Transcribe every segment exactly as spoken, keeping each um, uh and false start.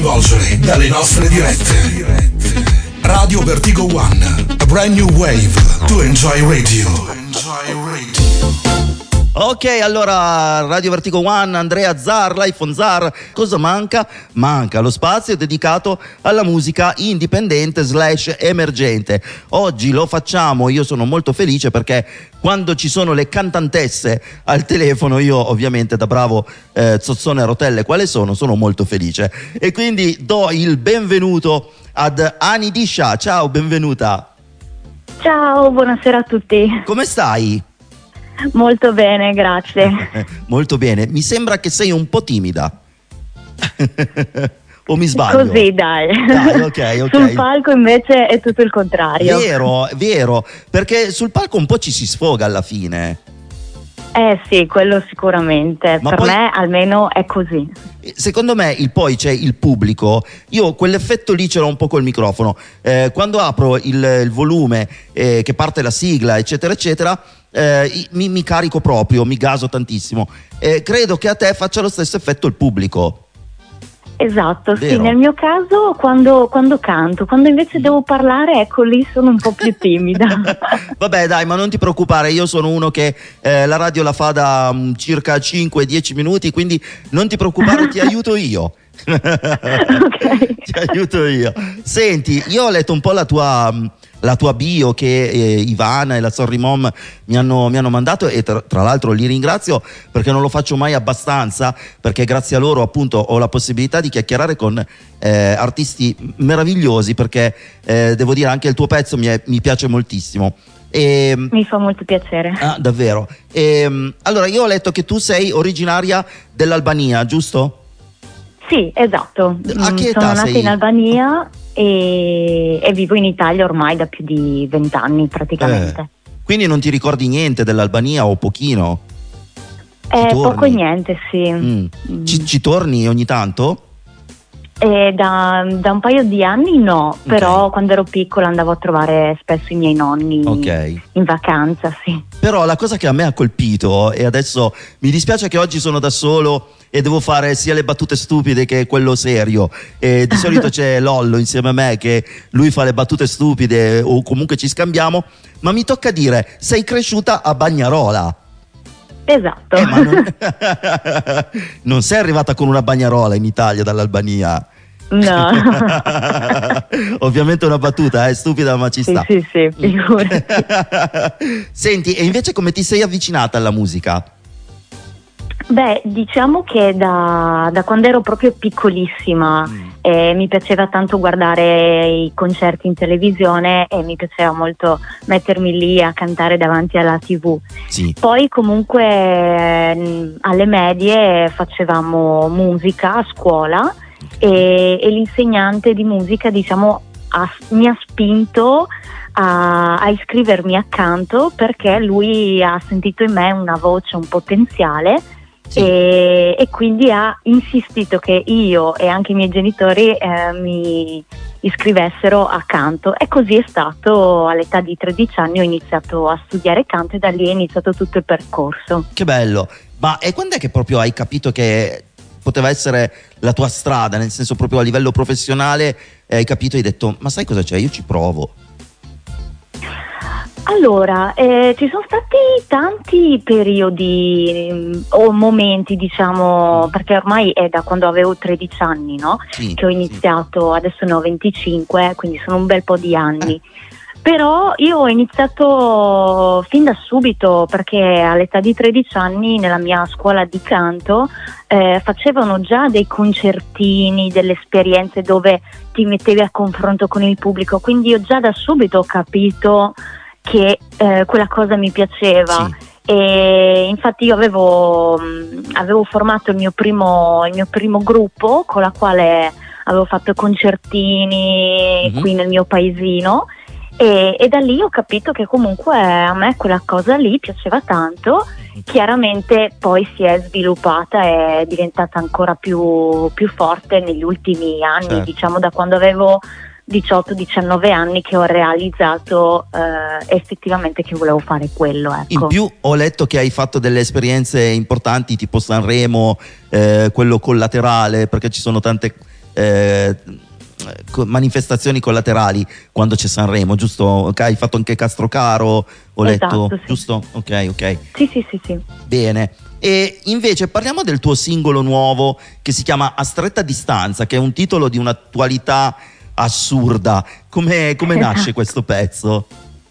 coinvolgere dalle nostre dirette. Radio Vertigo One, a brand new wave to enjoy radio. Enjoy radio. Ok, allora Radio Vertigo One, Andrea Zar, l'iPhone Zar. Cosa manca? Manca lo spazio dedicato alla musica indipendente slash emergente. Oggi lo facciamo, io sono molto felice perché quando ci sono le cantantesse al telefono, io ovviamente da bravo eh, zozzone a rotelle quale sono, sono molto felice. E quindi do il benvenuto ad Ani Disha. Ciao, benvenuta. Ciao, buonasera a tutti. Come stai? Molto bene, grazie. Molto bene, mi sembra che sei un po' timida. O mi sbaglio? Così, dai. Dai, ok, ok. Sul palco invece è tutto il contrario. Vero, vero, perché sul palco un po' ci si sfoga alla fine. Eh sì, quello sicuramente. Ma per poi, me almeno è così. Secondo me il poi c'è il pubblico. Io quell'effetto lì ce l'ho un po' col microfono. Eh, quando apro il, il volume eh, che parte la sigla, eccetera, eccetera, eh, mi, mi carico proprio, mi gaso tantissimo. Eh, credo che a te faccia lo stesso effetto il pubblico. Esatto, Vero. sì, nel mio caso quando, quando canto, quando invece devo parlare, ecco lì sono un po' più timida. Vabbè dai, ma non ti preoccupare, io sono uno che eh, la radio la fa da um, circa cinque dieci minuti, quindi non ti preoccupare, ti aiuto io. Okay. Ti aiuto io. Senti, io ho letto un po' la tua, la tua bio che eh, Ivana e la Sorry Mom mi hanno, mi hanno mandato, e tra, tra l'altro li ringrazio perché non lo faccio mai abbastanza, perché grazie a loro appunto ho la possibilità di chiacchierare con eh, artisti meravigliosi, perché eh, devo dire anche il tuo pezzo mi, è, mi piace moltissimo. E, Mi fa molto piacere. ah, davvero. E, allora, io ho letto che tu sei originaria dell'Albania, giusto? Sì, esatto. A che età Sono nata sei? in Albania e, e vivo in Italia ormai da più di vent'anni praticamente. Eh, quindi non ti ricordi niente dell'Albania o pochino? Ci Eh, torni? poco e niente, sì. Mm. Mm. Ci, ci torni ogni tanto? Eh, da, da un paio di anni no, però Ok. quando ero piccola andavo a trovare spesso i miei nonni Ok. in vacanza, sì. Però la cosa che a me ha colpito, e adesso mi dispiace che oggi sono da solo e devo fare sia le battute stupide che quello serio, e di solito c'è Lollo insieme a me che lui fa le battute stupide o comunque ci scambiamo, ma mi tocca dire, sei cresciuta a Bagnarola. Esatto. Eh, ma non... non sei arrivata con una bagnarola in Italia dall'Albania. No. Ovviamente è una battuta, è stupida ma ci Sì, sta. sì, sì, figurati. Senti, e invece come ti sei avvicinata alla musica? Beh, diciamo che da, da quando ero proprio piccolissima Mm. eh, mi piaceva tanto guardare i concerti in televisione e mi piaceva molto mettermi lì a cantare davanti alla tivù. Sì. Poi comunque eh, alle medie facevamo musica a scuola e, e l'insegnante di musica, diciamo, ha- mi ha spinto a, a iscrivermi a canto perché lui ha sentito in me una voce, un potenziale. Sì. E, e quindi ha insistito che io e anche i miei genitori eh, mi iscrivessero a canto, e così è stato. All'età di tredici anni ho iniziato a studiare canto e da lì è iniziato tutto il percorso. Che bello. Ma e quando è che proprio hai capito che poteva essere la tua strada, nel senso proprio a livello professionale, eh, hai capito e hai detto, ma sai cosa c'è, io ci provo? Allora, eh, ci sono stati tanti periodi mm, o momenti, diciamo, perché ormai è da quando avevo tredici anni, no? Sì, Che ho iniziato, adesso ne ho venticinque, quindi sono un bel po' di anni. Però io ho iniziato fin da subito, perché all'età di tredici anni nella mia scuola di canto eh, facevano già dei concertini, delle esperienze dove ti mettevi a confronto con il pubblico, quindi io già da subito ho capito che eh, quella cosa mi piaceva. Sì. E infatti io avevo, mh, avevo formato il mio primo il mio primo gruppo con la quale avevo fatto concertini Mhm. qui nel mio paesino, e, e da lì ho capito che comunque a me quella cosa lì piaceva tanto. Chiaramente poi si è sviluppata e è diventata ancora più, più forte negli ultimi anni, Certo. diciamo da quando avevo diciotto diciannove anni che ho realizzato eh, effettivamente che volevo fare quello, ecco. In più ho letto che hai fatto delle esperienze importanti tipo Sanremo, eh, quello collaterale, perché ci sono tante eh, manifestazioni collaterali quando c'è Sanremo, giusto? Ok, hai fatto anche Castrocaro, ho Esatto, letto, sì. giusto? Ok, ok. Sì, sì, sì, sì. Bene. E invece parliamo del tuo singolo nuovo che si chiama A stretta distanza, che è un titolo di un'attualità assurda. Come, come nasce questo pezzo?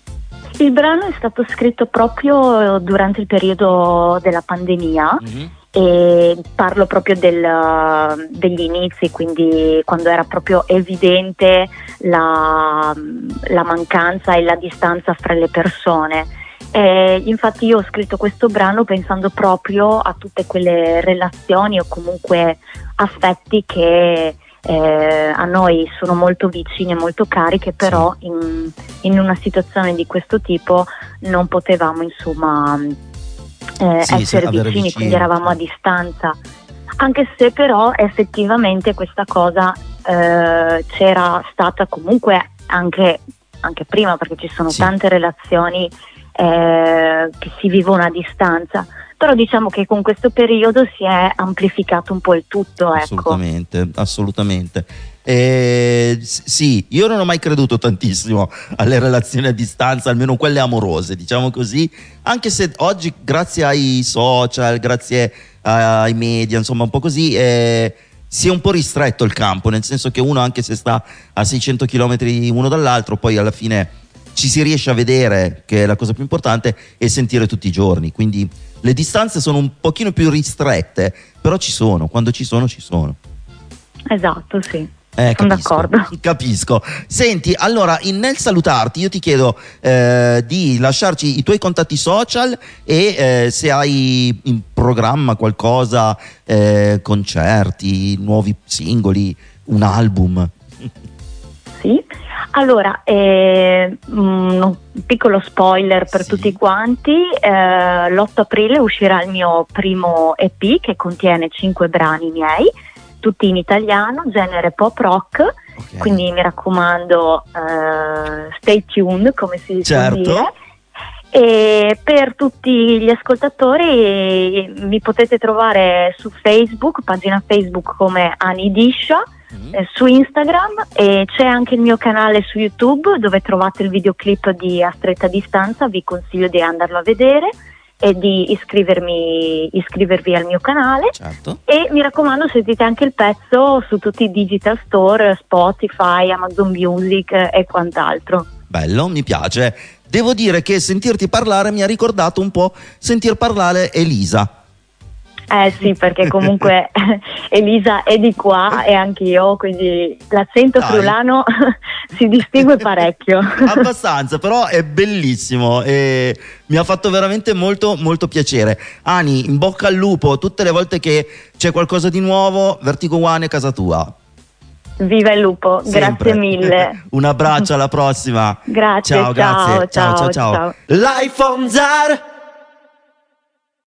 Il brano è stato scritto proprio durante il periodo della pandemia. Mm-hmm. E parlo proprio del, degli inizi, quindi quando era proprio evidente la, la mancanza e la distanza fra le persone. E infatti io ho scritto questo brano pensando proprio a tutte quelle relazioni o comunque affetti che eh, a noi sono molto vicini e molto cari, che però in, in una situazione di questo tipo non potevamo insomma Eh, Sì, essere sì, vicini, vicini, quindi eravamo a distanza, anche se però effettivamente questa cosa eh, c'era stata comunque anche, anche prima, perché ci sono Sì. tante relazioni eh, che si vivono a distanza, però diciamo che con questo periodo si è amplificato un po' il tutto, ecco. Assolutamente, assolutamente. Eh, s- sì, io non ho mai creduto tantissimo alle relazioni a distanza, almeno quelle amorose, diciamo così, anche se oggi grazie ai social, grazie ai media, insomma un po' così, eh, si è un po' ristretto il campo, nel senso che uno, anche se sta a seicento chilometri uno dall'altro, poi alla fine ci si riesce a vedere, che è la cosa più importante, e sentire tutti i giorni, quindi le distanze sono un pochino più ristrette, però ci sono, quando ci sono ci sono. Esatto, sì. Eh, Sono capisco, d'accordo. capisco. Senti, allora, in- nel salutarti io ti chiedo eh, di lasciarci i tuoi contatti social e eh, se hai in programma qualcosa, eh, concerti, nuovi singoli, un album. Sì, allora, eh, mm, un piccolo spoiler per Sì. tutti quanti, eh, l'otto aprile uscirà il mio primo E P che contiene cinque brani miei, tutti in italiano, genere pop rock, Ok. quindi mi raccomando, eh, stay tuned, come si dice Certo. dire. E per tutti gli ascoltatori mi potete trovare su Facebook, pagina Facebook come Ani Discia, Mm. eh, su Instagram, e c'è anche il mio canale su YouTube dove trovate il videoclip di A stretta distanza, vi consiglio di andarlo a vedere e di iscrivermi, iscrivervi al mio canale. Certo. E mi raccomando, sentite anche il pezzo su tutti i digital store, Spotify, Amazon Music eh, e quant'altro. Bello, mi piace. Devo dire che sentirti parlare mi ha ricordato un po' sentir parlare Elisa. Eh sì, perché comunque Elisa è di qua e anch'io, quindi l'accento Dai. friulano si distingue parecchio. Abbastanza, però è bellissimo e mi ha fatto veramente molto molto piacere. Ani, in bocca al lupo tutte le volte che c'è qualcosa di nuovo. Vertigo One è casa tua. Viva il lupo, Sempre. grazie mille. Un abbraccio, alla prossima. Grazie, Ciao, ciao, grazie. Ciao, ciao, ciao, ciao. ciao. Life on Zar.